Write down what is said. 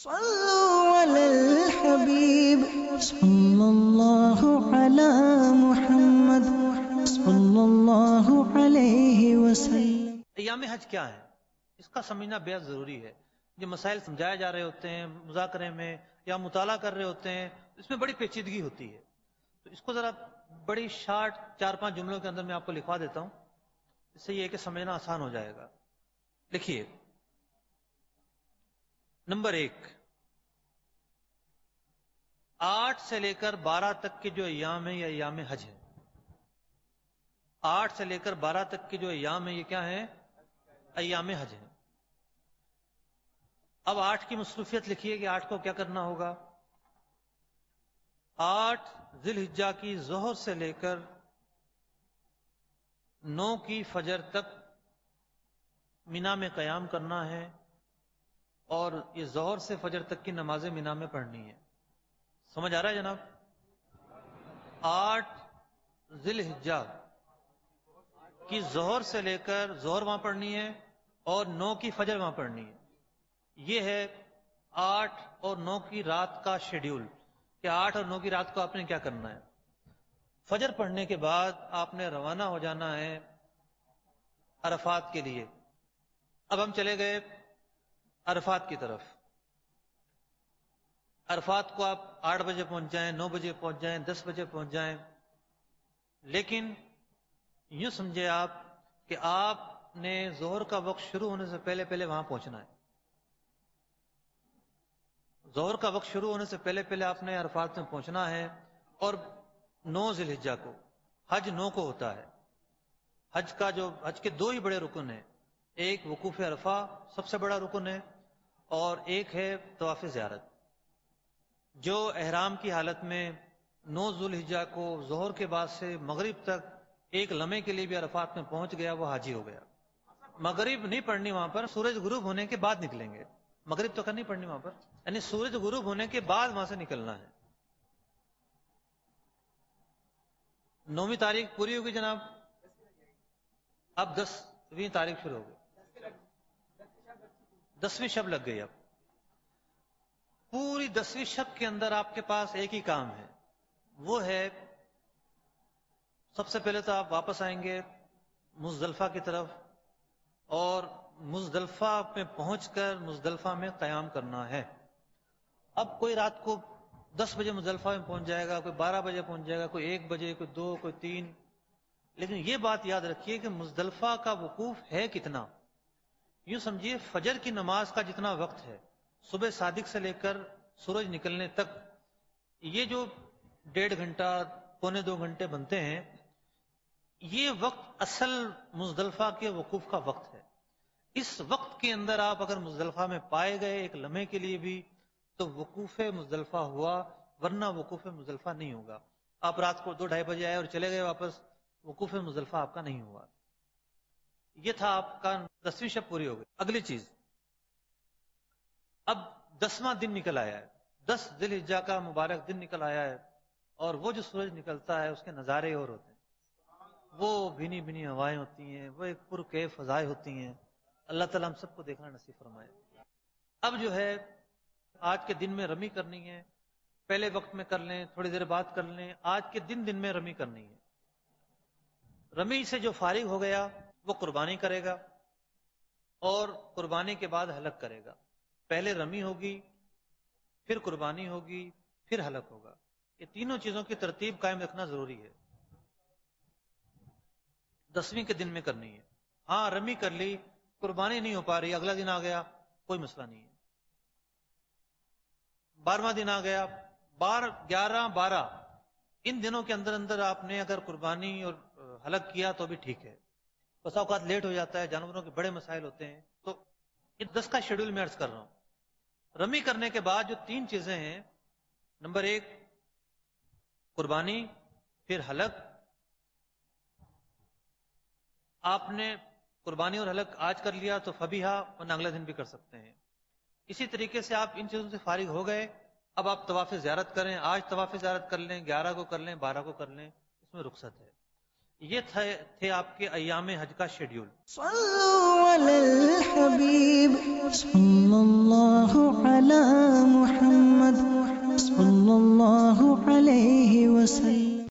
صلوا علی الحبیب صلی اللہ علی محمد صلی اللہ علیہ وسلم۔ ایام حج کیا ہے اس کا سمجھنا بہت ضروری ہے۔ جو مسائل سمجھائے جا رہے ہوتے ہیں مذاکرے میں یا مطالعہ کر رہے ہوتے ہیں، اس میں بڑی پیچیدگی ہوتی ہے، تو اس کو ذرا بڑی شارٹ 4-5 جملوں کے اندر میں آپ کو لکھوا دیتا ہوں، اس سے یہ ہے کہ سمجھنا آسان ہو جائے گا۔ لکھیے، نمبر 1، 8 سے لے کر 12 تک کے جو ایام ہیں یہ ایام حج ہیں۔ 8 سے لے کر 12 تک کے جو ایام ہیں یہ کیا ہیں؟ ایام حج ہیں۔ اب 8 کی مصروفیت لکھیے کہ 8 کو کیا کرنا ہوگا۔ 8 ذی الحجہ کی ظہر سے لے کر 9 کی فجر تک مینا میں قیام کرنا ہے، اور یہ ظہر سے فجر تک کی نمازیں مینا میں پڑھنی ہے۔ سمجھ آ رہا ہے جناب؟ 8 ذی الحجہ کی ظہر سے لے کر ظہر وہاں پڑھنی ہے اور 9 کی فجر وہاں پڑھنی ہے۔ یہ ہے 8 اور 9 کی رات کا شیڈیول کہ 8 اور 9 کی رات کو آپ نے کیا کرنا ہے۔ فجر پڑھنے کے بعد آپ نے روانہ ہو جانا ہے عرفات کے لیے۔ اب ہم چلے گئے عرفات کی طرف۔ عرفات کو آپ 8 بجے پہنچ جائیں، 9 بجے پہنچ جائیں، 10 بجے پہنچ جائیں، لیکن یوں سمجھے آپ کہ آپ نے ظہر کا وقت شروع ہونے سے پہلے پہلے وہاں پہنچنا ہے۔ ظہر کا وقت شروع ہونے سے پہلے پہلے آپ نے عرفات میں پہنچنا ہے، اور 9 ذی الحجہ کو، حج 9 کو ہوتا ہے۔ حج کے 2 ہی بڑے رکن ہیں، ایک وقوف عرفہ سب سے بڑا رکن ہے، اور ایک ہے طواف زیارت۔ جو احرام کی حالت میں 9 ذی الحجہ کو ظہر کے بعد سے مغرب تک ایک لمحے کے لیے بھی عرفات میں پہنچ گیا وہ حاجی ہو گیا۔ مغرب نہیں پڑھنی وہاں پر، سورج غروب ہونے کے بعد نکلیں گے۔ مغرب تو نہیں پڑھنی وہاں پر، یعنی سورج غروب ہونے کے بعد وہاں سے نکلنا ہے۔ 9ویں تاریخ پوری ہوگی جناب، اب 10ویں تاریخ شروع ہوگی، 10ویں شب لگ گئی۔ اب پوری 10ویں شب کے اندر آپ کے پاس ایک ہی کام ہے، وہ ہے سب سے پہلے تو آپ واپس آئیں گے مزدلفہ کی طرف، اور مزدلفہ میں پہنچ کر مزدلفہ میں قیام کرنا ہے۔ اب کوئی رات کو 10 بجے مزدلفہ میں پہنچ جائے گا، کوئی 12 بجے پہنچ جائے گا، کوئی 1 بجے، کوئی 2، کوئی 3، لیکن یہ بات یاد رکھیے کہ مزدلفہ کا وقوف ہے کتنا۔ یوں سمجھیے فجر کی نماز کا جتنا وقت ہے، صبح صادق سے لے کر سورج نکلنے تک، یہ جو 1.5 گھنٹہ 1.25 گھنٹے بنتے ہیں، یہ وقت اصل مزدلفہ کے وقوف کا وقت ہے۔ اس وقت کے اندر آپ اگر مزدلفہ میں پائے گئے ایک لمحے کے لیے بھی تو وقوف مزدلفہ ہوا، ورنہ وقوف مزدلفہ نہیں ہوگا۔ آپ رات کو 2-2:30 بجے آئے اور چلے گئے واپس، وقوف مزدلفہ آپ کا نہیں ہوا۔ یہ تھا آپ کا 10ویں شب پوری ہو گئی۔ اگلی چیز، اب 10واں دن نکل آیا ہے، 10 ذی الحجہ کا مبارک دن نکل آیا ہے، اور وہ جو سورج نکلتا ہے اس کے نظارے اور ہوتے ہیں، وہ بھینی بھینی ہوائیں ہوتی ہیں، وہ ایک پرکیف فضائیں ہوتی ہیں۔ اللہ تعالیٰ ہم سب کو دیکھنا نصیب فرمائے۔ اب جو ہے آج کے دن میں رمی کرنی ہے، پہلے وقت میں کر لیں، تھوڑی دیر بعد کر لیں، آج کے دن میں رمی کرنی ہے۔ رمی سے جو فارغ ہو گیا وہ قربانی کرے گا، اور قربانی کے بعد حلق کرے گا۔ پہلے رمی ہوگی، پھر قربانی ہوگی، پھر حلق ہوگا۔ یہ تینوں چیزوں کی ترتیب قائم رکھنا ضروری ہے۔ 10ویں کے دن میں کرنی ہے۔ ہاں رمی کر لی، قربانی نہیں ہو پا رہی، اگلا دن آ گیا، کوئی مسئلہ نہیں ہے۔ 12واں دن آ گیا، 11، 12، ان دنوں کے اندر اندر آپ نے اگر قربانی اور حلق کیا تو بھی ٹھیک ہے۔ بس اوقات لیٹ ہو جاتا ہے، جانوروں کے بڑے مسائل ہوتے ہیں، تو یہ 10 کا شیڈول میں عرض کر رہا ہوں۔ رمی کرنے کے بعد جو 3 چیزیں ہیں، نمبر 1 قربانی، پھر حلق۔ آپ نے قربانی اور حلق آج کر لیا تو فبیہا، ورنہ اگلے دن بھی کر سکتے ہیں۔ اسی طریقے سے آپ ان چیزوں سے فارغ ہو گئے، اب آپ طواف زیارت کریں، آج طواف زیارت کر لیں، 11 کو کر لیں، 12 کو کر لیں، اس میں رخصت ہے۔ یہ تھے آپ کے ایام حج کا شیڈیول. صلوا علی الحبیب صلی اللہ علی محمد صلی اللہ علیہ وسلم.